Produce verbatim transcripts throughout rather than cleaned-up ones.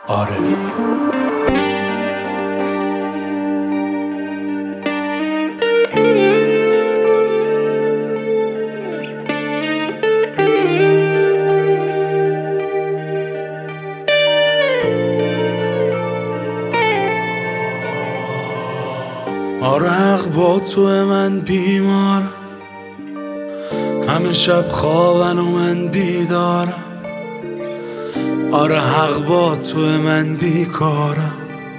عارف آره حق با تو من بیمارم، همه شب خوابن و من بیدارم. آره حق با تو من بیکارم،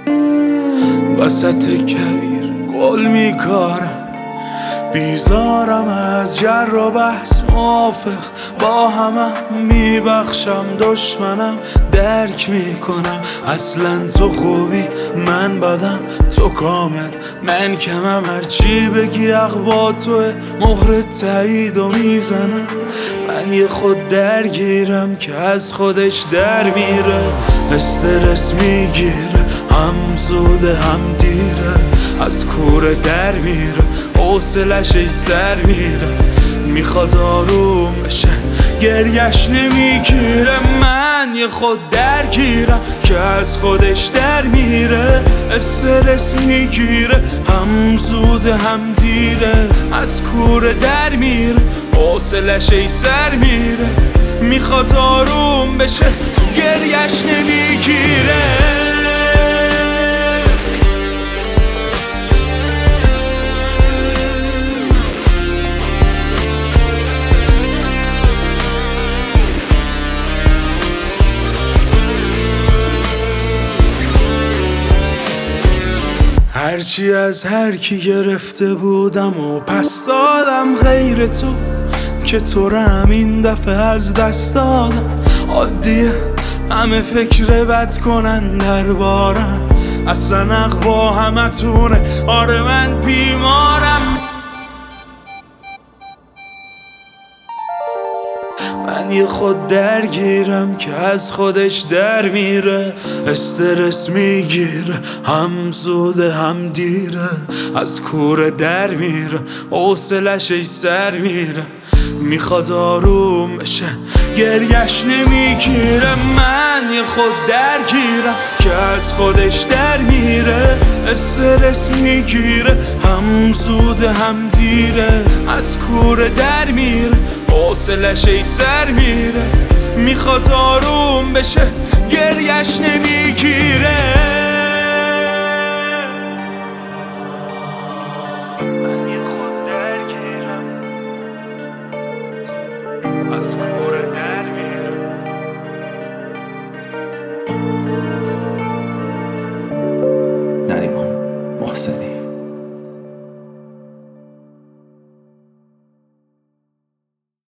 وسط کویر گل میکارم. بیزارم از جر و بحث، موافق با همه میبخشم. دشمنم درک میکنم، اصلا تو خوبی من بدم، تو کامل من کمم. هرچی بگی حق با توه، مهر تایید و میزنم. من یه خود درگیرم که از خودش در میره. استرس میگیره، هم زوده هم دیره. از کوره در میره، حوصلش ای سر میره. میخواد آروم بشه، گریش نمیگیره. من یه خود درگیرم که از خودش در میره. استرس میگیره، هم زوده هم دیره. از کوره در میره، حوصلش ای سر میره. میخواد آروم بشه، گریش نمیگیره. هرچی از هر کی گرفته بودم و پس دادم غیر تو، که تو رو همین دفعه از دست دادم. عادیه همه فکر بد کنن دربارم، اصلا حق با همه تونه. آره من بیمارم، من یه خود درگیرم که از خودش در میره. استرس میگیره، هم زوده هم دیره. از کوره در میره، حوصلش ای سر میره. میخواد آروم بشه، گریش نمیگیره. من یه خود درگیرم که از خودش در میره. استرس میگیره، هم زوده هم دیره. از کوره در میره، حوصلش ای سر میره. میخواد آروم بشه، گریش نمیگیره. من یه خود درگیرم، از کوره در میره. نریمان محسنی